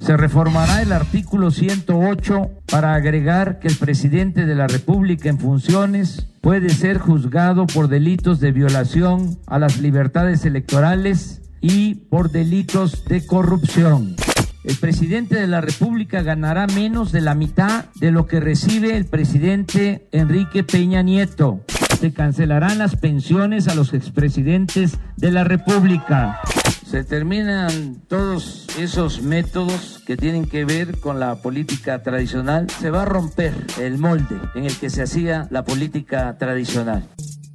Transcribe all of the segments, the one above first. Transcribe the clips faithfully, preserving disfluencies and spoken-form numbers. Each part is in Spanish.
Se reformará el artículo ciento ocho para agregar que el presidente de la República en funciones puede ser juzgado por delitos de violación a las libertades electorales y por delitos de corrupción. El presidente de la República ganará menos de la mitad de lo que recibe el presidente Enrique Peña Nieto. Se cancelarán las pensiones a los expresidentes de la República. Se terminan todos esos métodos que tienen que ver con la política tradicional. Se va a romper el molde en el que se hacía la política tradicional.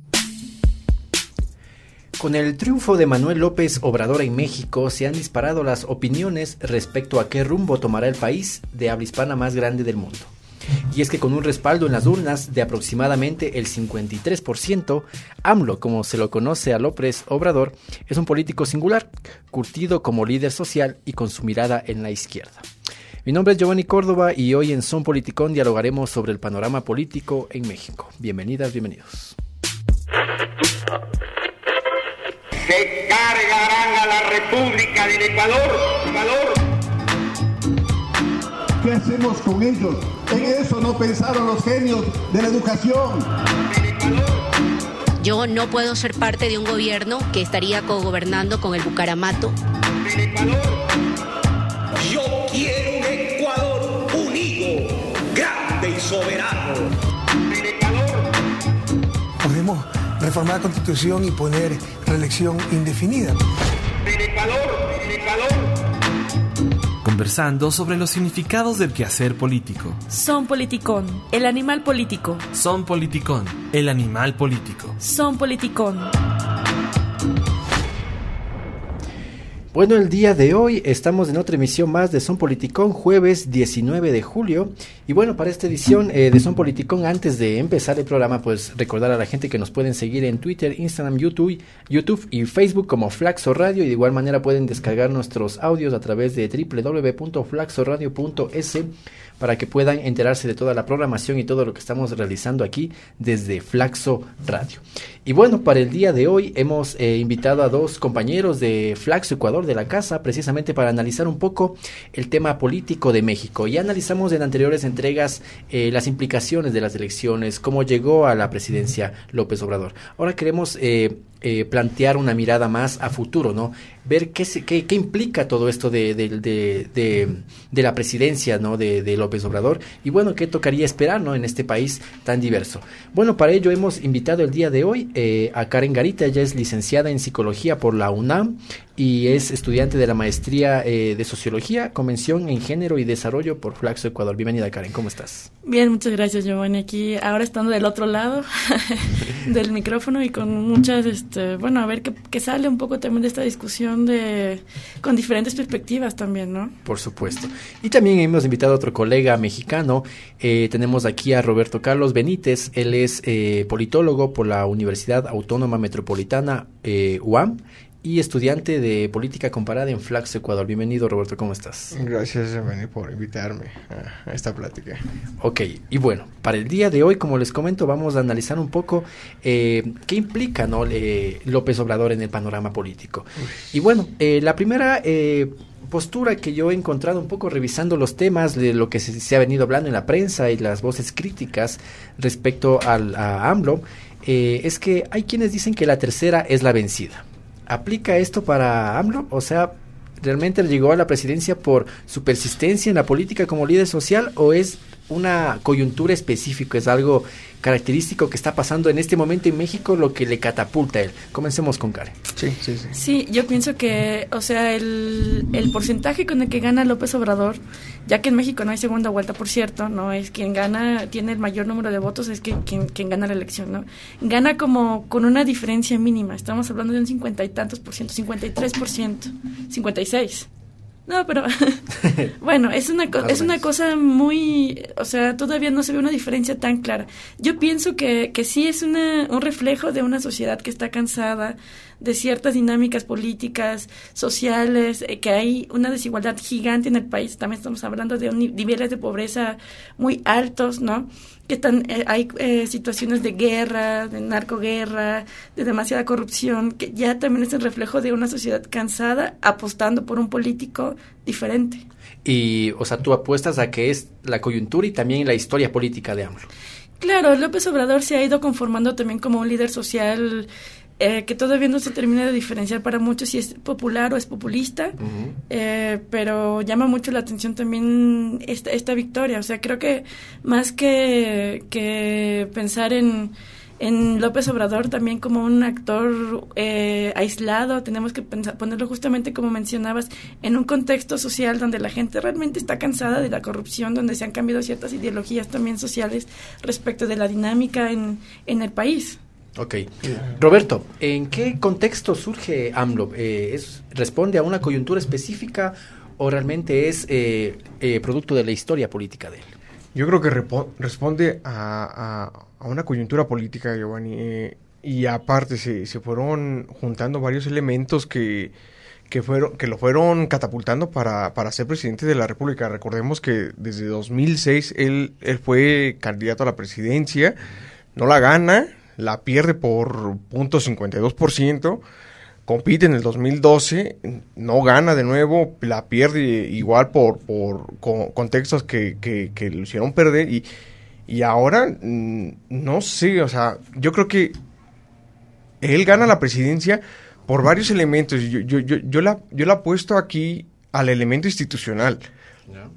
Con el triunfo de Manuel López Obrador en México, se han disparado las opiniones respecto a qué rumbo tomará el país de habla hispana más grande del mundo. Y es que con un respaldo en las urnas de aproximadamente el cincuenta y tres por ciento, AMLO, como se lo conoce a López Obrador, es un político singular, curtido como líder social y con su mirada en la izquierda. Mi nombre es Giovanni Córdoba y hoy en Son Politicón dialogaremos sobre el panorama político en México. Bienvenidas, bienvenidos. Se cargarán a la República del Ecuador. Ecuador. ¿Qué hacemos con ellos? En eso no pensaron los genios de la educación. Yo no puedo ser parte de un gobierno que estaría cogobernando con el Bucaramato. Yo quiero un Ecuador unido, grande y soberano. Podemos reformar la Constitución y poner reelección indefinida. Conversando sobre los significados del quehacer político. Son Politicón, el animal político. Son Politicón, el animal político. Son Politicón. Bueno, el día de hoy estamos en otra emisión más de Son Politicón, jueves diecinueve de julio. Y bueno, para esta edición eh, de Son Politicón, antes de empezar el programa, pues recordar a la gente que nos pueden seguir en Twitter, Instagram, YouTube, YouTube y Facebook como Flaxo Radio. Y de igual manera pueden descargar nuestros audios a través de doble u doble u doble u punto flaxo radio punto es para que puedan enterarse de toda la programación y todo lo que estamos realizando aquí desde Flaxo Radio. Y bueno, para el día de hoy hemos eh, invitado a dos compañeros de Flaxo Ecuador de la casa, precisamente para analizar un poco el tema político de México. Ya analizamos en anteriores entregas eh, las implicaciones de las elecciones, cómo llegó a la presidencia López Obrador. Ahora queremos eh, eh, plantear una mirada más a futuro, ¿no? Ver qué, se, qué, qué implica todo esto de, de, de, de, de la presidencia, ¿no? de, de López Obrador, y bueno, qué tocaría esperar, ¿no? En este país tan diverso. Bueno, para ello hemos invitado el día de hoy eh, a Karen Garita. Ella es licenciada en Psicología por la UNAM y es estudiante de la maestría eh, de Sociología, Convención en Género y Desarrollo por Flaxo Ecuador. Bienvenida, Karen, ¿cómo estás? Bien, muchas gracias, Giovanni. Aquí ahora estando del otro lado del micrófono y con muchas, este, bueno, a ver qué, qué sale un poco también de esta discusión de con diferentes perspectivas también, ¿no? Por supuesto. Y también hemos invitado a otro colega mexicano. Eh, tenemos aquí a Roberto Carlos Benítez. Él es eh, politólogo por la Universidad Autónoma Metropolitana eh, U A M y estudiante de Política Comparada en Flaxo Ecuador. Bienvenido, Roberto, ¿cómo estás? Gracias, Giovanni, por invitarme a esta plática. Ok, y bueno, para el día de hoy, como les comento, vamos a analizar un poco eh, qué implica, ¿no? eh, López Obrador en el panorama político. Uy. Y bueno, eh, la primera eh, postura que yo he encontrado un poco revisando los temas de lo que se, se ha venido hablando en la prensa y las voces críticas respecto al, a AMLO, eh, es que hay quienes dicen que la tercera es la vencida. ¿Aplica esto para AMLO? O sea, ¿realmente llegó a la presidencia por su persistencia en la política como líder social o es una coyuntura específica, es algo característico que está pasando en este momento en México lo que le catapulta a él? Comencemos con Karen. Sí, sí, sí. Sí, yo pienso que, o sea, el, el porcentaje con el que gana López Obrador, ya que en México no hay segunda vuelta, por cierto, no es quien gana, tiene el mayor número de votos, es que, quien, quien gana la elección, ¿no? Gana como con una diferencia mínima, estamos hablando de un cincuenta y tantos por ciento, cincuenta y tres por ciento, cincuenta y seis. No, pero bueno, es una co- es una cosa muy, o sea, todavía no se ve una diferencia tan clara. Yo pienso que, que sí es una, un reflejo de una sociedad que está cansada de ciertas dinámicas políticas, sociales, eh, que hay una desigualdad gigante en el país. También estamos hablando de un, niveles de pobreza muy altos, ¿no? Que están, eh, hay eh, situaciones de guerra, de narcoguerra, de demasiada corrupción, que ya también es el reflejo de una sociedad cansada apostando por un político diferente. Y, o sea, tú apuestas a que es la coyuntura y también la historia política de AMLO. Claro, López Obrador se ha ido conformando también como un líder social eh, que todavía no se termina de diferenciar para muchos si es popular o es populista, uh-huh. eh, pero llama mucho la atención también esta, esta victoria. O sea, creo que más que, que pensar en, en López Obrador también como un actor eh, aislado, tenemos que pensar, ponerlo justamente como mencionabas, en un contexto social donde la gente realmente está cansada de la corrupción, donde se han cambiado ciertas ideologías también sociales respecto de la dinámica en, en el país. Ok. Roberto, ¿en qué contexto surge AMLO? Eh, ¿es, ¿Responde a una coyuntura específica o realmente es eh, eh, producto de la historia política de él? Yo creo que repo- responde a, a, a una coyuntura política, Giovanni, eh, y aparte se, se fueron juntando varios elementos que, que, fueron, que lo fueron catapultando para, para ser presidente de la República. Recordemos que desde dos mil seis él, él fue candidato a la presidencia, no la gana, la pierde por punto cincuenta y dos por ciento, compite en el dos mil doce, no gana de nuevo, la pierde igual por, por con, contextos que, que, que lo hicieron perder y, y ahora no sé, o sea, yo creo que él gana la presidencia por varios elementos. Yo, yo, yo, yo, la, yo la apuesto aquí al elemento institucional. No.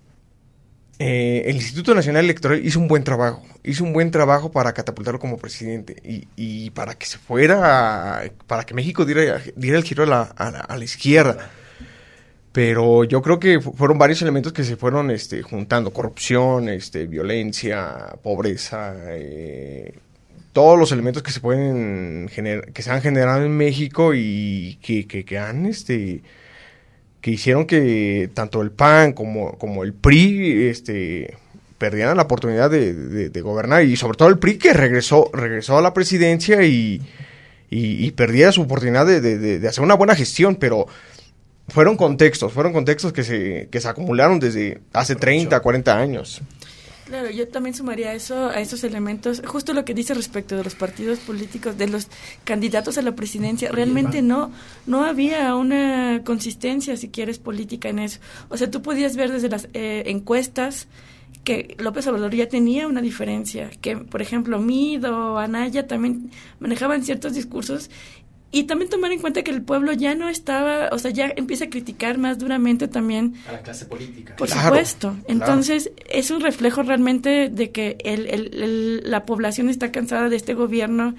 Eh, el Instituto Nacional Electoral hizo un buen trabajo, hizo un buen trabajo para catapultarlo como presidente y, y para que se fuera, para que México diera, diera el giro a la, a, la, a la izquierda. Pero yo creo que fueron varios elementos que se fueron este, juntando: corrupción, este, violencia, pobreza, eh, todos los elementos que se pueden gener- que se han generado en México y que, que, que han este que hicieron que tanto el P A N como, como el P R I este, perdieran la oportunidad de, de, de gobernar, y sobre todo el P R I, que regresó regresó a la presidencia y, y, y perdiera su oportunidad de, de, de hacer una buena gestión, pero fueron contextos, fueron contextos que se, que se acumularon desde hace treinta, cuarenta años. Claro, yo también sumaría eso a esos elementos, justo lo que dice respecto de los partidos políticos, de los candidatos a la presidencia. Realmente no no había una consistencia, si quieres, política en eso. O sea, tú podías ver desde las eh, encuestas que López Obrador ya tenía una diferencia, que, por ejemplo, Mido, Anaya también manejaban ciertos discursos. Y también tomar en cuenta que el pueblo ya no estaba, o sea, ya empieza a criticar más duramente también a la clase política. Por claro, supuesto. Entonces, claro, es un reflejo realmente de que el, el, el, la población está cansada de este gobierno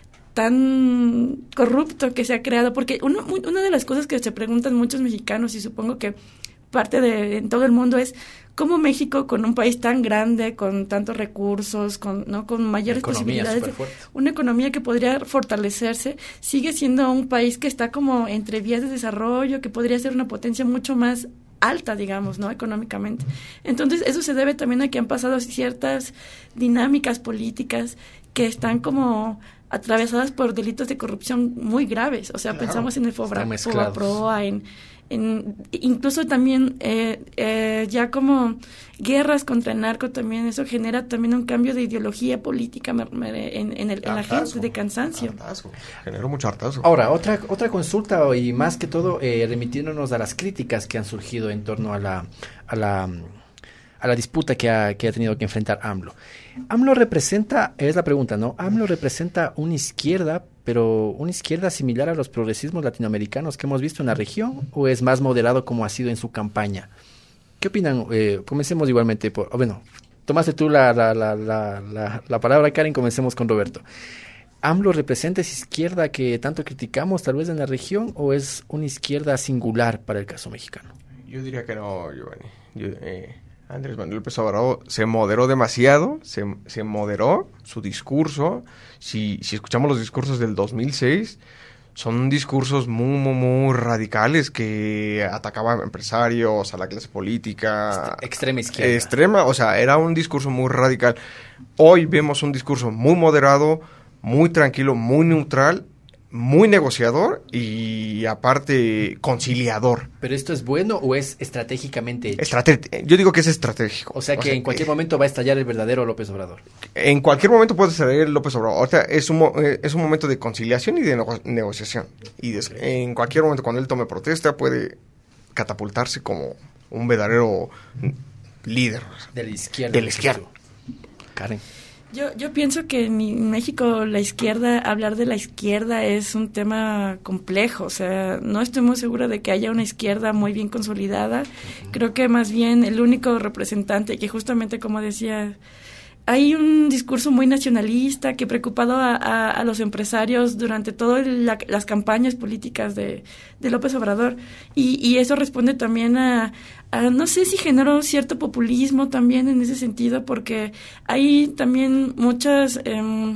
tan corrupto que se ha creado. Porque uno, una de las cosas que se preguntan muchos mexicanos, y supongo que parte de en todo el mundo, es cómo México, con un país tan grande, con tantos recursos, con no con mayores posibilidades, de, una economía que podría fortalecerse, sigue siendo un país que está como entre vías de desarrollo, que podría ser una potencia mucho más alta, digamos, ¿no?, económicamente. Entonces, eso se debe también a que han pasado ciertas dinámicas políticas que están como atravesadas por delitos de corrupción muy graves. O sea, claro, pensamos en el Fobaproa, en En, incluso también eh, eh, ya como guerras contra el narco, también eso genera también un cambio de ideología política en, en, el, en la gente, de cansancio. Hartazo. Generó mucho hartazo. Ahora, otra otra consulta, y más que todo eh, remitiéndonos a las críticas que han surgido en torno a la a la a la disputa que ha, que ha tenido que enfrentar AMLO. AMLO representa, es la pregunta, ¿no? AMLO representa una izquierda, pero una izquierda similar a los progresismos latinoamericanos que hemos visto en la región, ¿o es más moderado como ha sido en su campaña? ¿Qué opinan? Eh, comencemos igualmente por, oh, bueno, tomaste tú la, la, la, la, la, la palabra, Karen, comencemos con Roberto. ¿AMLO representa esa izquierda que tanto criticamos tal vez en la región, o es una izquierda singular para el caso mexicano? Yo diría que no, Giovanni. Yo, eh... Andrés Manuel López Obrador se moderó demasiado, se, se moderó su discurso. Si, si escuchamos los discursos del dos mil seis, son discursos muy, muy, muy radicales que atacaban a empresarios, a la clase política. Extrema izquierda. Extrema, o sea, era un discurso muy radical. Hoy vemos un discurso muy moderado, muy tranquilo, muy neutral, muy negociador y aparte conciliador. ¿Pero esto es bueno o es estratégicamente hecho? Estrate- yo digo que es estratégico. O sea que o sea, en cualquier eh, momento va a estallar el verdadero López Obrador. En cualquier momento puede estallar López Obrador. Ahorita es un, mo- eh, es un momento de conciliación y de nego- negociación. Y des- en cualquier momento cuando él tome protesta puede catapultarse como un verdadero líder. De la izquierda. De la izquierda. Karen. Yo, yo pienso que en México la izquierda, hablar de la izquierda es un tema complejo, o sea, no estoy muy segura de que haya una izquierda muy bien consolidada. Creo que más bien el único representante, que justamente como decía, hay un discurso muy nacionalista que preocupado a, a, a los empresarios durante todas la, las campañas políticas de, de López Obrador, y, y eso responde también a, a, no sé si generó cierto populismo también en ese sentido, porque hay también muchas eh,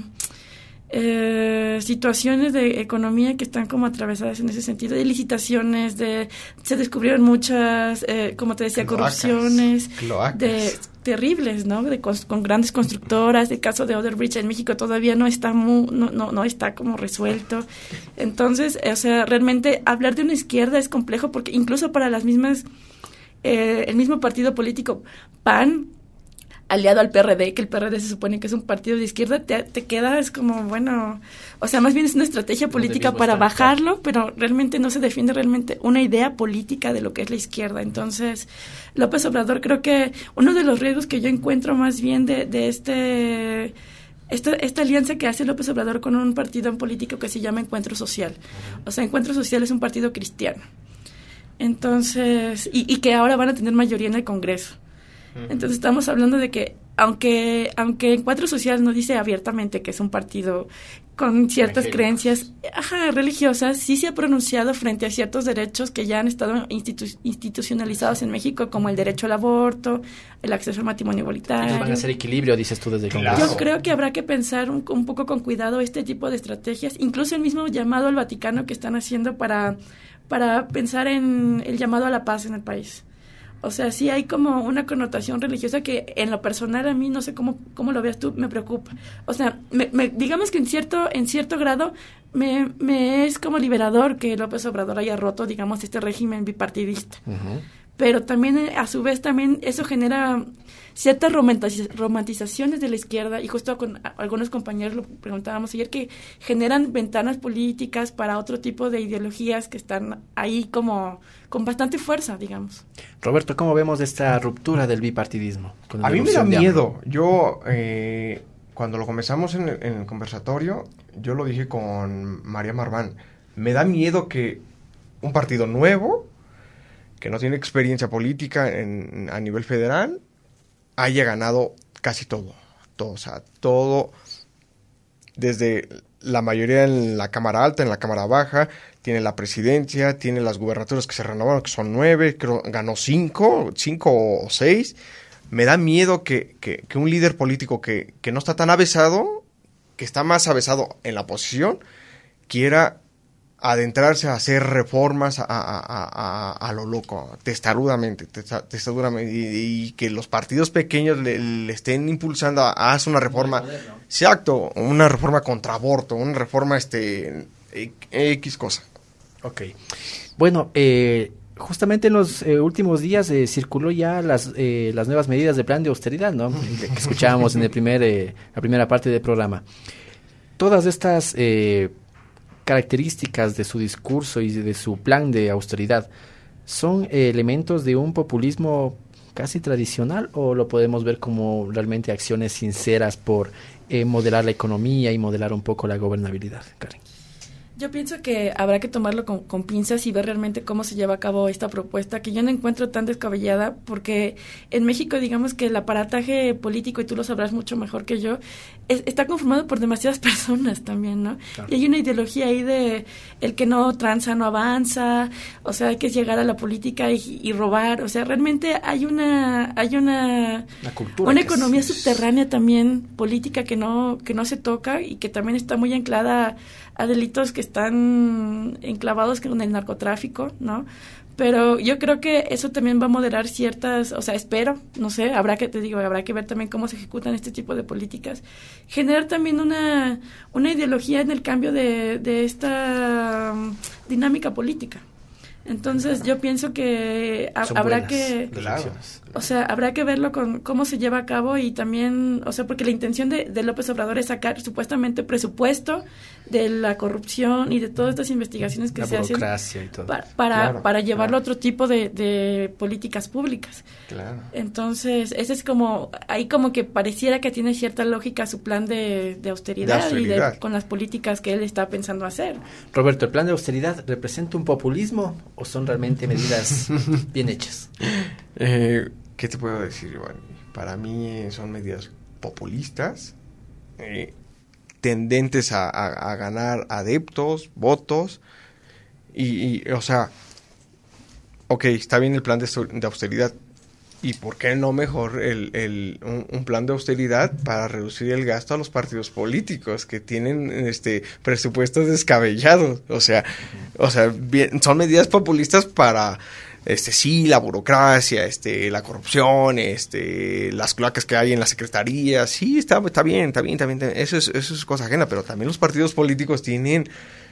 eh, situaciones de economía que están como atravesadas en ese sentido, de licitaciones, de se descubrieron muchas, eh, como te decía, Cloacas, corrupciones, cloacas. de terribles, ¿no? De con, con grandes constructoras. El caso de Odebrecht en México todavía no está muy, no, no, no está como resuelto. Entonces, o sea, realmente hablar de una izquierda es complejo porque incluso para las mismas, eh, el mismo partido político P A N, aliado al P R D, que el P R D se supone que es un partido de izquierda, te, te quedas como, bueno, o sea, más bien es una estrategia política para bajarlo, pero realmente no se defiende realmente una idea política de lo que es la izquierda. Entonces, López Obrador, creo que uno de los riesgos que yo encuentro más bien de, de este... Esta, esta alianza que hace López Obrador con un partido político que se llama Encuentro Social. O sea, Encuentro Social es un partido cristiano. Entonces, y, y que ahora van a tener mayoría en el Congreso. Entonces estamos hablando de que aunque aunque Encuentro Social no dice abiertamente que es un partido con ciertas creencias ajá, religiosas, sí se ha pronunciado frente a ciertos derechos que ya han estado institu- institucionalizados en México, como el derecho al aborto, el acceso al matrimonio igualitario. Entonces van a hacer equilibrio, dices tú desde el Congreso. Yo creo que habrá que pensar un, un poco con cuidado este tipo de estrategias, incluso el mismo llamado al Vaticano que están haciendo para, para pensar en el llamado a la paz en el país. O sea, sí hay como una connotación religiosa que en lo personal a mí, no sé cómo, cómo lo veas tú, me preocupa. O sea, me, me, digamos que en cierto en cierto grado me, me es como liberador que López Obrador haya roto, digamos, este régimen bipartidista. Uh-huh. Pero también, a su vez, también eso genera ciertas romantiz- romantizaciones de la izquierda, y justo con algunos compañeros lo preguntábamos ayer, que generan ventanas políticas para otro tipo de ideologías que están ahí como con bastante fuerza, digamos. Roberto, ¿cómo vemos esta ruptura del bipartidismo? A mí me da miedo. Yo, eh, cuando lo comenzamos en, en el conversatorio, yo lo dije con María Marván, me da miedo que un partido nuevo, que no tiene experiencia política en, a nivel federal, haya ganado casi todo, todo, o sea, todo, desde la mayoría en la Cámara Alta, en la Cámara Baja, tiene la presidencia, tiene las gubernaturas que se renovaron, que son nueve, creo, ganó cinco, cinco o seis. Me da miedo que, que, que un líder político que, que no está tan avesado, que está más avesado en la oposición, quiera adentrarse a hacer reformas a, a, a, a lo loco, testarudamente, testarudamente y, y que los partidos pequeños le, le estén impulsando a, a hacer una reforma, exacto, una reforma contra aborto, una reforma este X cosa. Ok. Bueno, eh, justamente en los eh, últimos días eh, circuló ya las eh, las nuevas medidas de plan de austeridad, ¿no? Que escuchábamos en el primer eh, la primera parte del programa. Todas estas eh, características de su discurso y de su plan de austeridad, ¿son eh, elementos de un populismo casi tradicional o lo podemos ver como realmente acciones sinceras por eh, modelar la economía y modelar un poco la gobernabilidad, Karen? Yo pienso que habrá que tomarlo con, con pinzas y ver realmente cómo se lleva a cabo esta propuesta, que yo no encuentro tan descabellada, porque en México, digamos que el aparataje político, y tú lo sabrás mucho mejor que yo, es, está conformado por demasiadas personas también, ¿no? Claro. Y hay una ideología ahí de el que no tranza no avanza, o sea, hay que llegar a la política y, y robar, o sea, realmente hay una hay una cultura una economía es, subterránea también política que no que no se toca y que también está muy anclada a delitos que están enclavados con el narcotráfico, ¿no? Pero yo creo que eso también va a moderar ciertas, o sea, espero, no sé, habrá que, te digo, habrá que ver también cómo se ejecutan este tipo de políticas. Generar también una, una ideología en el cambio de, de esta um, dinámica política. Entonces yo pienso que ha, habrá que, o sea, habrá que verlo con cómo se lleva a cabo y también, o sea, porque la intención de, de López Obrador es sacar supuestamente presupuesto de la corrupción y de todas estas investigaciones que la se hacen y todo. para para, Claro, para llevarlo claro. a otro tipo de, de políticas públicas. Claro. Entonces, ese es como, ahí como que pareciera que tiene cierta lógica su plan de, de austeridad, De austeridad. y de, con las políticas que él está pensando hacer. Roberto, ¿el plan de austeridad representa un populismo o son realmente medidas bien hechas? Eh, ¿Qué te puedo decir, Iván? Para mí eh, son medidas populistas, eh, tendentes a, a, a ganar adeptos, votos, y, y, o sea, ok, está bien el plan de, de austeridad, ¿y por qué no mejor el, el, un, un plan de austeridad para reducir el gasto a los partidos políticos que tienen este presupuestos descabellados? O sea, o sea, bien, son medidas populistas para, este, sí, la burocracia, este, la corrupción, este, las cloacas que hay en las secretarías, sí, está, está bien, está bien, está bien, eso es, eso es cosa ajena, pero también los partidos políticos tienen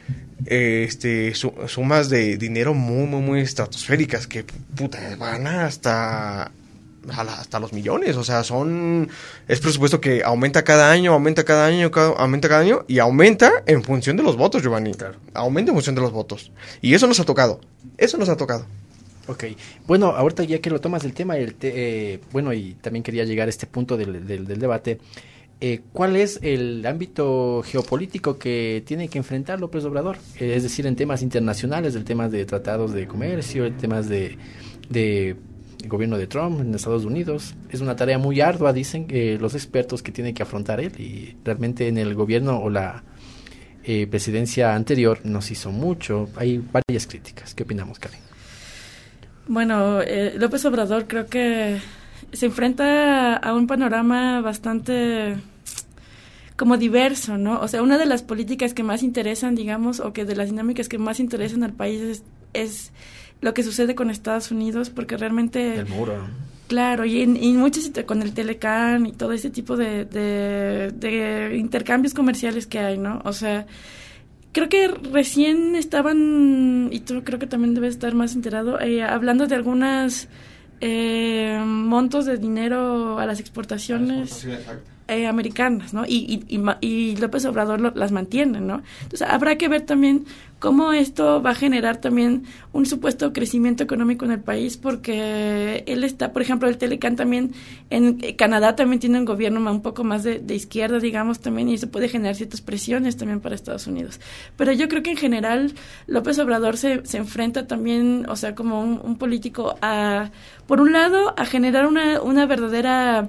este su, sumas de dinero muy, muy, muy estratosféricas que, puta, van hasta... hasta los millones, o sea, son es presupuesto que aumenta cada año, aumenta cada año, cada, aumenta cada año y aumenta en función de los votos, Giovanni. Claro. Aumenta en función de los votos. Y eso nos ha tocado. Eso nos ha tocado. Ok. Bueno, ahorita ya que lo tomas del tema, el te, eh, bueno, y también quería llegar a este punto del, del, del debate. Eh, ¿Cuál es el ámbito geopolítico que tiene que enfrentar López Obrador? Eh, es decir, en temas internacionales, en temas de tratados de comercio, en temas de... de el gobierno de Trump en Estados Unidos. Es una tarea muy ardua, dicen eh, los expertos, que tiene que afrontar él, y realmente en el gobierno o la eh, presidencia anterior nos hizo mucho. Hay varias críticas. ¿Qué opinamos, Karen? Bueno, eh, López Obrador creo que se enfrenta a un panorama bastante como diverso, ¿no? O sea, una de las políticas que más interesan, digamos, o que de las dinámicas que más interesan al país es, es lo que sucede con Estados Unidos, porque realmente... El muro. Claro, y, en, y muchos con el Telecán y todo ese tipo de, de, de intercambios comerciales que hay, ¿no? O sea, creo que recién estaban, y tú creo que también debes estar más enterado, eh, hablando de algunas eh, montos de dinero a las exportaciones eh, americanas, ¿no? Y, y, y, y López Obrador lo, las mantiene, ¿no? Entonces habrá que ver también cómo esto va a generar también un supuesto crecimiento económico en el país, porque él está, por ejemplo, el Telecán también, en Canadá también tiene un gobierno un poco más de, de izquierda, digamos, también, y eso puede generar ciertas presiones también para Estados Unidos. Pero yo creo que en general López Obrador se, se enfrenta también, o sea, como un, un político a, por un lado, a generar una, una verdadera...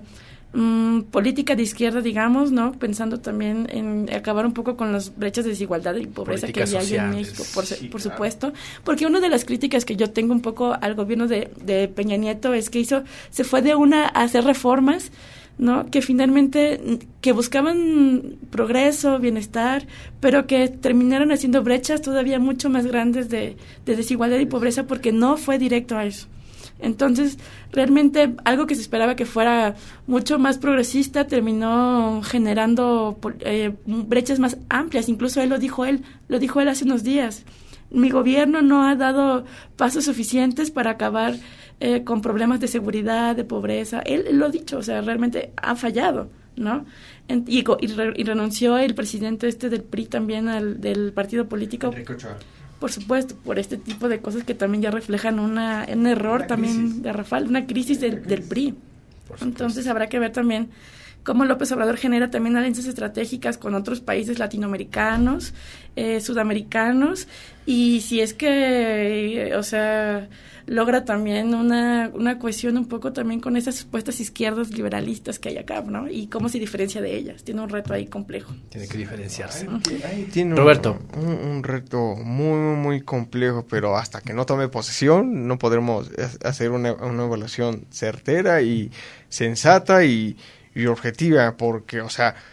Mm, política de izquierda, digamos, ¿no? Pensando también en acabar un poco con las brechas de desigualdad y pobreza políticas que ya hay en México, por, sí, por claro. supuesto. Porque una de las críticas que yo tengo un poco al gobierno de, de Peña Nieto es que hizo, se fue de una a hacer reformas, ¿no? Que finalmente, que buscaban progreso, bienestar, pero que terminaron haciendo brechas todavía mucho más grandes de, de desigualdad y pobreza, porque no fue directo a eso. Entonces, realmente algo que se esperaba que fuera mucho más progresista terminó generando eh, brechas más amplias. Incluso él lo dijo él, lo dijo él hace unos días. Mi gobierno no ha dado pasos suficientes para acabar eh, con problemas de seguridad, de pobreza. Él, él lo ha dicho, o sea, realmente ha fallado, ¿no? En, y, y, re, y renunció el presidente este del P R I también, al, del partido político. Enrique Ochoa. Por supuesto, por este tipo de cosas que también ya reflejan una, un error una también crisis. de Rafael, una crisis del, del P R I. Entonces habrá que ver también cómo López Obrador genera también alianzas estratégicas con otros países latinoamericanos, eh, sudamericanos, y si es que, eh, o sea, logra también una, una cohesión un poco también con esas supuestas izquierdas liberalistas que hay acá, ¿no? Y cómo se diferencia de ellas. Tiene un reto ahí complejo. Tiene que diferenciarse. Ahí, ahí tiene Roberto. Un, un, un reto muy, muy complejo, pero hasta que no tome posesión no podremos hacer una, una evaluación certera y sensata y, y objetiva, porque, o sea,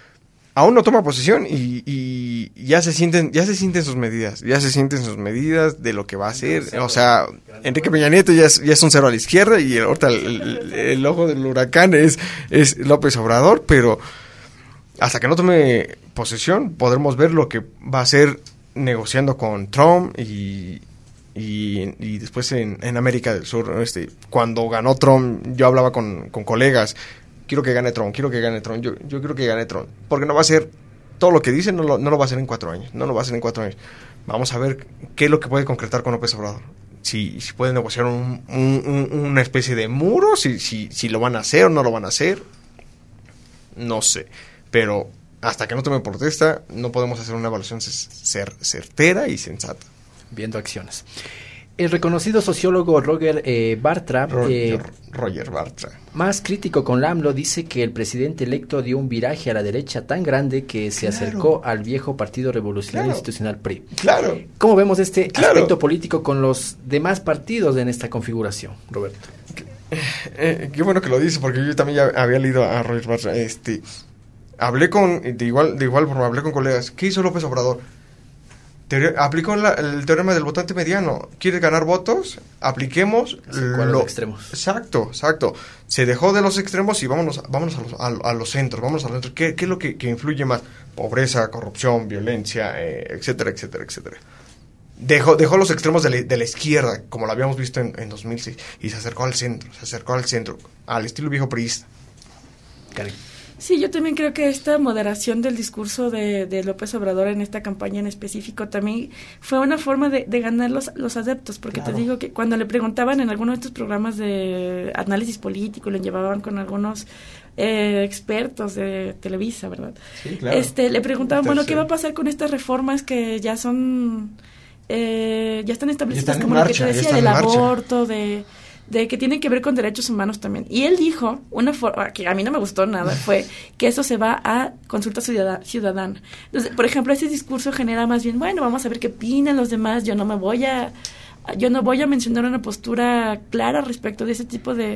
aún no toma posesión y, y ya se sienten ya se sienten sus medidas, ya se sienten sus medidas de lo que va a hacer. O sea, Enrique Peña Nieto ya es, ya es un cero a la izquierda y ahorita el, el, el ojo del huracán es, es López Obrador, pero hasta que no tome posesión podremos ver lo que va a hacer negociando con Trump y, y, y después en, en América del Sur. Este, cuando ganó Trump, yo hablaba con, con colegas, quiero que gane Trump, quiero que gane Trump, yo, yo quiero que gane Trump, porque no va a ser todo lo que dice, no lo, no lo va a hacer en cuatro años, no lo va a hacer en cuatro años. Vamos a ver qué es lo que puede concretar con López Obrador. Si, si puede negociar un, un, un, una especie de muro, si, si, si lo van a hacer o no lo van a hacer, no sé. Pero hasta que no tome protesta, no podemos hacer una evaluación cer- certera y sensata. Viendo acciones. El reconocido sociólogo Roger eh, Bartra, Roger, eh, Roger Bartra, más crítico con la AMLO, dice que el presidente electo dio un viraje a la derecha tan grande que se claro. acercó al viejo Partido Revolucionario claro. Institucional P R I. Claro. ¿Cómo vemos este claro. aspecto político con los demás partidos en esta configuración, Roberto? Eh, qué bueno que lo dice, porque yo también ya había leído a Roger Bartra. Este, hablé con, de igual, de igual forma, hablé con colegas. ¿Qué hizo López Obrador? Teori- aplicó la, el teorema del votante mediano. ¿Quieres ganar votos? Apliquemos lo, los extremos. Exacto, exacto. Se dejó de los extremos y vámonos, vámonos a, los, a, a los centros, vámonos a los centros. ¿Qué, qué es lo que, que influye más? Pobreza, corrupción, violencia, eh, etcétera, etcétera, etcétera. Dejó, dejó los extremos de la, de la izquierda, como lo habíamos visto en, en dos mil seis, y se acercó al centro, se acercó al centro, al estilo viejo priista. Karen. Sí, yo también creo que esta moderación del discurso de, de López Obrador en esta campaña en específico también fue una forma de, de ganar los, los adeptos, porque claro. te digo que cuando le preguntaban en algunos de estos programas de análisis político, lo llevaban con algunos eh, expertos de Televisa, ¿verdad? Sí, claro. Este, le preguntaban, bueno, ¿qué va a pasar con estas reformas que ya son, eh, ya están establecidas, ya están como marcha, lo que te decía, del aborto, de... de que tiene que ver con derechos humanos también. Y él dijo, una forma que a mí no me gustó nada, fue que eso se va a consulta ciudadana. Entonces, por ejemplo, ese discurso genera más bien, bueno, vamos a ver qué opinan los demás, yo no me voy a... Yo no voy a mencionar una postura clara respecto de ese tipo de,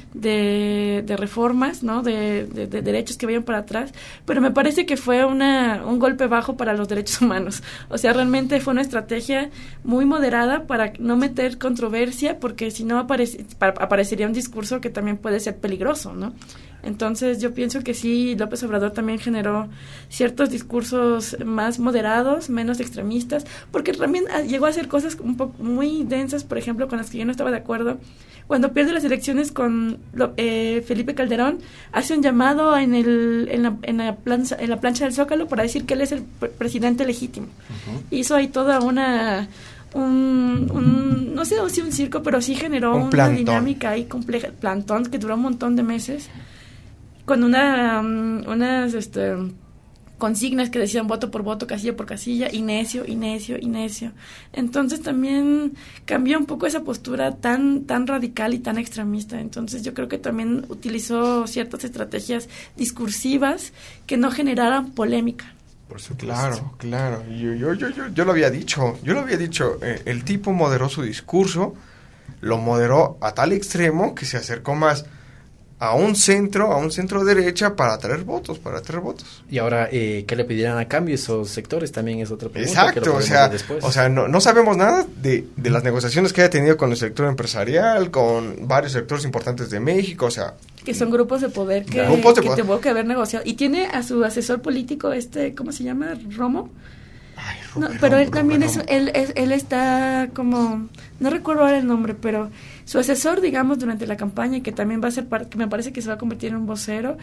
de, de reformas, ¿no? De, de, de derechos que vayan para atrás, pero me parece que fue una, un golpe bajo para los derechos humanos. O sea, realmente fue una estrategia muy moderada para no meter controversia, porque si no aparece, aparecería un discurso que también puede ser peligroso, ¿no? Entonces yo pienso que sí, López Obrador también generó ciertos discursos más moderados, menos extremistas, porque también llegó a hacer cosas un poco muy densas, por ejemplo, con las que yo no estaba de acuerdo. Cuando pierde las elecciones con eh, Felipe Calderón, hace un llamado en, el, en, la, en, la plancha, en la plancha del Zócalo para decir que él es el pre- presidente legítimo. Uh-huh. Hizo ahí toda una... Un, un, no sé si un circo, pero sí generó un una plantón. dinámica ahí compleja, plantón, que duró un montón de meses, con una um, unas este, consignas que decían voto por voto, casilla por casilla, y necio, y necio, y necio. Entonces también cambió un poco esa postura tan tan radical y tan extremista. Entonces yo creo que también utilizó ciertas estrategias discursivas que no generaran polémica. Por supuesto. Claro, claro. Yo, yo, yo, yo, yo lo había dicho, yo lo había dicho. Eh, el tipo moderó su discurso, lo moderó a tal extremo que se acercó más a un centro, a un centro derecha para traer votos, para traer votos. Y ahora, eh, ¿qué le pedirán a cambio esos sectores? También es otra pregunta. Exacto, o sea, o sea no, no sabemos nada de, de las negociaciones que haya tenido con el sector empresarial, con varios sectores importantes de México, o sea... Que son grupos de poder que, grupos de que poder. tuvo que haber negociado. Y tiene a su asesor político, este, ¿cómo se llama? ¿Romo? Ay, No, Rubén, pero él Rubén, también Rubén. es, él, es, él está como, no recuerdo ahora el nombre, pero su asesor, digamos, durante la campaña, que también va a ser, que me parece que se va a convertir en un vocero,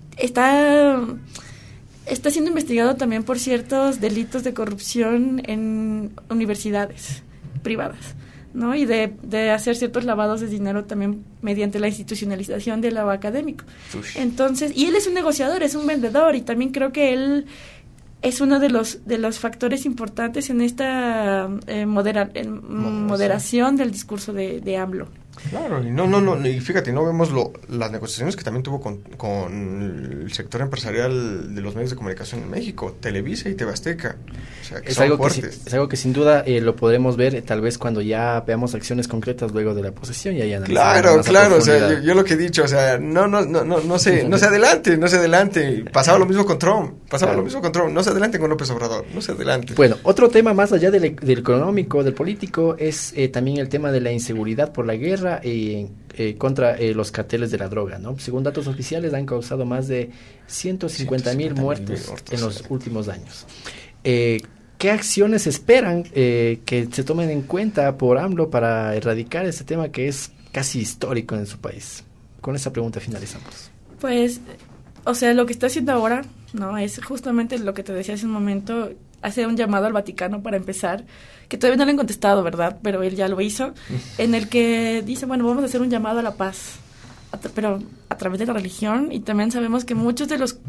está, está siendo investigado también por ciertos delitos de corrupción en universidades privadas, ¿no? Y de, de hacer ciertos lavados de dinero también mediante la institucionalización del lado académico. Uy. Entonces, y él es un negociador, es un vendedor, y también creo que él es uno de los de los factores importantes en esta eh, modera, en moderación del discurso de, de AMLO. Claro, y no, no, no, y fíjate, no vemos lo, las negociaciones que también tuvo con, con el sector empresarial de los medios de comunicación en México, Televisa y T V Azteca. O sea, que es, son algo que, fuertes. es algo que sin duda eh, lo podremos ver eh, tal vez cuando ya veamos acciones concretas luego de la posesión y ahí analizaremos. Claro, más a claro, o sea, profundidad. yo, yo lo que he dicho, o sea, no, no, no, no, no se, no se adelante, no se adelante. Pasaba lo mismo con Trump, pasaba Claro. lo mismo con Trump, no se adelante con López Obrador, no se adelante. Bueno, otro tema más allá del, del económico, del político, es eh, también el tema de la inseguridad por la guerra eh, eh, contra eh, los carteles de la droga, ¿no? Según datos oficiales, han causado más de ciento cincuenta mil muertos, muertos en los últimos años. Eh, ¿Qué acciones esperan eh, que se tomen en cuenta por AMLO para erradicar este tema que es casi histórico en su país? Con esa pregunta finalizamos. Pues, o sea, lo que está haciendo ahora, ¿no? Es justamente lo que te decía hace un momento, hacer un llamado al Vaticano para empezar, que todavía no le han contestado, ¿verdad? Pero él ya lo hizo, en el que dice, bueno, vamos a hacer un llamado a la paz, a tra- pero a través de la religión, y también sabemos que muchos de los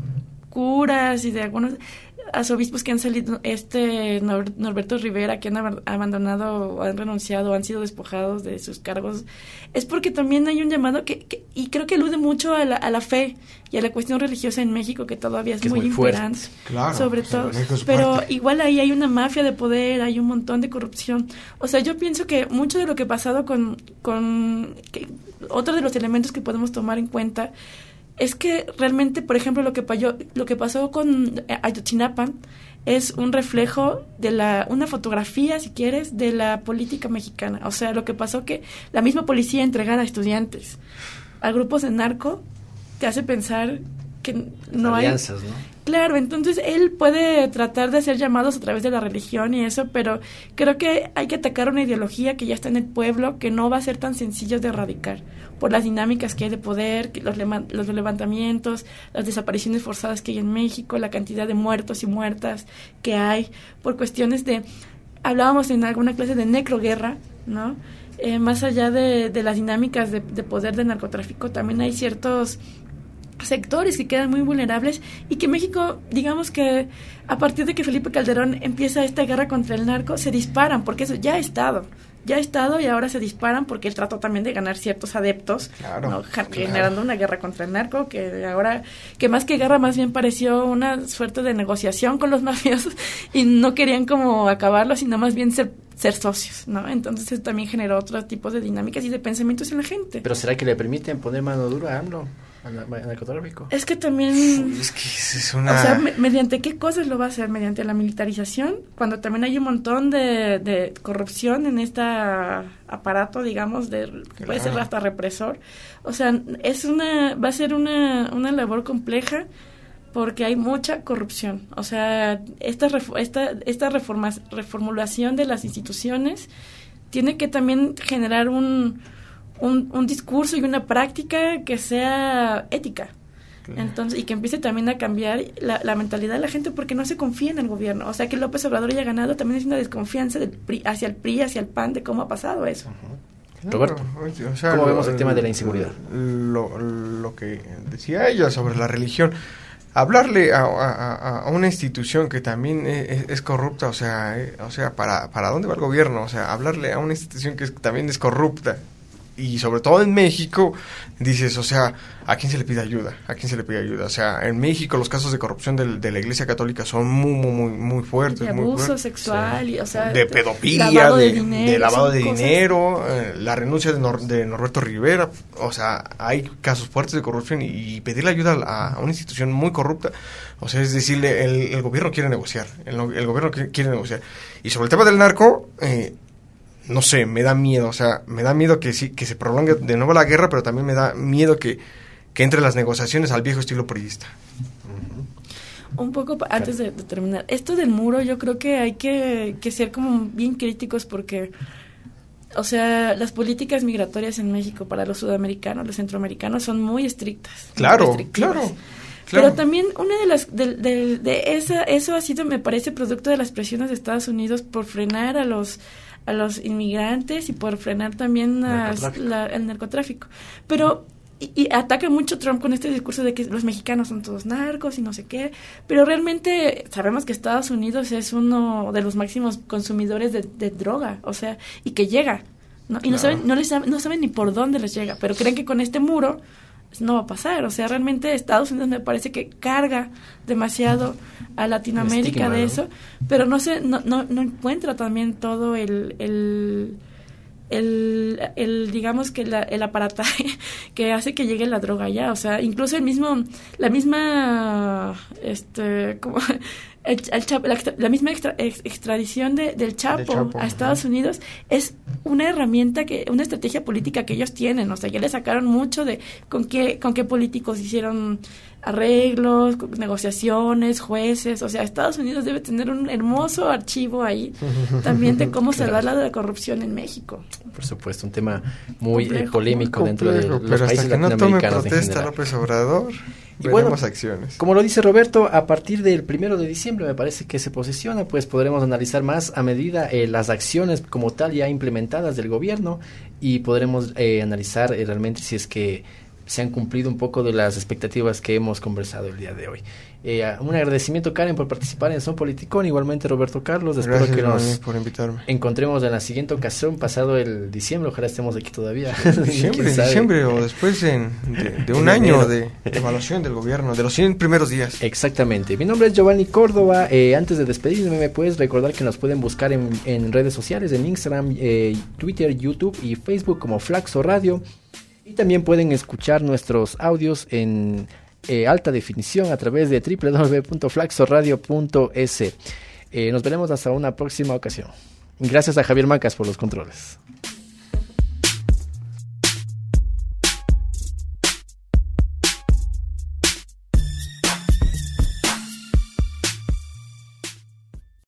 curas y de algunos arzobispos que han salido, este Nor- Norberto Rivera, que han ab- abandonado o han renunciado o han sido despojados de sus cargos, es porque también hay un llamado que, que y creo que alude mucho a la, a la fe y a la cuestión religiosa en México, que todavía es, que es muy, muy imperante, Claro, sobre o sea, todo, México es pero fuerte. igual ahí hay una mafia de poder, hay un montón de corrupción. O sea, yo pienso que mucho de lo que ha pasado con, con que, otro de los elementos que podemos tomar en cuenta es que realmente, por ejemplo, lo que pasó, lo que pasó con Ayotzinapa es un reflejo de la, una fotografía, si quieres, de la política mexicana. O sea, lo que pasó que la misma policía entregara a estudiantes a grupos de narco te hace pensar que no alianzas, hay... ¿no? Claro, entonces él puede tratar de hacer llamados a través de la religión y eso, pero creo que hay que atacar una ideología que ya está en el pueblo, que no va a ser tan sencillo de erradicar, por las dinámicas que hay de poder, que los, lema- los levantamientos, las desapariciones forzadas que hay en México, la cantidad de muertos y muertas que hay, por cuestiones de... Hablábamos en alguna clase de necroguerra, ¿no? Eh, más allá de, de las dinámicas de, de poder del narcotráfico, también hay ciertos sectores que quedan muy vulnerables y que México, digamos que a partir de que Felipe Calderón empieza esta guerra contra el narco, se disparan, porque eso ya ha estado, ya ha estado y ahora se disparan porque él trató también de ganar ciertos adeptos, Claro, ¿no? claro. generando una guerra contra el narco, que ahora, que más que guerra más bien pareció una suerte de negociación con los mafiosos y no querían como acabarlo, sino más bien ser ser socios, ¿no? Entonces eso también generó otro tipo de dinámicas y de pensamientos en la gente. ¿Pero será que le permiten poner mano dura a AMLO, al al narcotráfico? Es que también... Es que es una... O sea, me- ¿mediante qué cosas lo va a hacer? ¿Mediante la militarización? Cuando también hay un montón de, de corrupción en este aparato, digamos, de que puede ser Claro. hasta represor. O sea, es una va a ser una, una labor compleja porque hay mucha corrupción. O sea, esta ref- esta esta reformas, reformulación de las instituciones tiene que también generar un, un, un discurso y una práctica que sea ética. Entonces, y que empiece también a cambiar la, la mentalidad de la gente porque no se confía en el gobierno. O sea, que López Obrador haya ganado también es una desconfianza del P R I, hacia el P R I, hacia el P A N, de cómo ha pasado eso. Claro, Roberto, o sea, ¿cómo lo- vemos el tema de la inseguridad? Lo, lo que decía ella sobre la religión, hablarle a, a- a una institución que también es, es corrupta, o sea, eh, o sea, para para dónde va el gobierno, o sea, hablarle a una institución que es- también es corrupta. Y sobre todo en México, dices, o sea, ¿a quién se le pide ayuda? ¿A quién se le pide ayuda? O sea, en México los casos de corrupción del- de la Iglesia Católica son muy, muy, muy, muy fuertes. De muy abuso fuertes. sexual, Sí. y, o sea, de de- pedofilia, lavado de, de dinero, de lavado son de cosas- dinero, eh, la renuncia de, Nor- de Norberto Rivera. O sea, hay casos fuertes de corrupción y, y pedirle ayuda a, a una institución muy corrupta, o sea, es decirle, el, el gobierno quiere negociar, el, el gobierno qui- quiere negociar. Y sobre el tema del narco, eh, no sé, me da miedo, o sea, me da miedo que sí, que se prolongue de nuevo la guerra, pero también me da miedo que, que entre las negociaciones al viejo estilo priista. Un poco pa- antes de, de terminar, esto del muro yo creo que hay que, que ser como bien críticos porque, o sea, las políticas migratorias en México para los sudamericanos, los centroamericanos son muy estrictas. muy Claro, restrictivas. claro. Pero Claro. también una de las de, de, de esa eso ha sido, me parece, producto de las presiones de Estados Unidos por frenar a los a los inmigrantes y por frenar también las- Narcotráfico. la- el narcotráfico. Pero y, y ataca mucho Trump con este discurso de que los mexicanos son todos narcos y no sé qué, pero realmente sabemos que Estados Unidos es uno de los máximos consumidores de, de droga, o sea, y que llega ¿no? Y claro. no saben, no les saben, no saben ni por dónde les llega, pero creen que con este muro no va a pasar. O sea, realmente Estados Unidos me parece que carga demasiado a Latinoamérica estigma, de eso, ¿no? Pero no se, no, no, no encuentra también todo el, el El, el digamos que la, el aparataje que hace que llegue la droga allá. O sea, incluso el mismo la misma este como el, el Chapo, la, la misma extra, ex, extradición de, del Chapo, Chapo a Estados uh-huh. Unidos es una herramienta, que una estrategia política que ellos tienen. O sea, ya le sacaron mucho de con qué con qué políticos hicieron arreglos, negociaciones, jueces. O sea, Estados Unidos debe tener un hermoso archivo ahí también de cómo claro. salvar la corrupción en México. Por supuesto, un tema muy complejo, eh, polémico muy dentro de los pero países hasta que no tome protesta en López Obrador, y bueno, acciones. Como lo dice Roberto, a partir del primero de diciembre me parece que se posesiona, pues podremos analizar más a medida eh, las acciones como tal ya implementadas del gobierno, y podremos eh, analizar eh, realmente si es que se han cumplido un poco de las expectativas que hemos conversado el día de hoy. Eh, un agradecimiento, Karen, por participar en Son Politicón, igualmente Roberto Carlos. Espero Gracias, que nos por invitarme. encontremos en la siguiente ocasión, pasado el diciembre, ojalá estemos aquí todavía. Siempre, en diciembre o después en, de, de un año de evaluación del gobierno, de los cien primeros días. Exactamente. Mi nombre es Giovanni Córdoba. Eh, antes de despedirme, me puedes recordar que nos pueden buscar en, en redes sociales, en Instagram, eh, Twitter, YouTube y Facebook como Flaxo Radio. Y también pueden escuchar nuestros audios en eh, alta definición a través de doble u doble u doble u punto flaxo radio punto es. Eh, nos veremos hasta una próxima ocasión. Gracias a Javier Macas por los controles.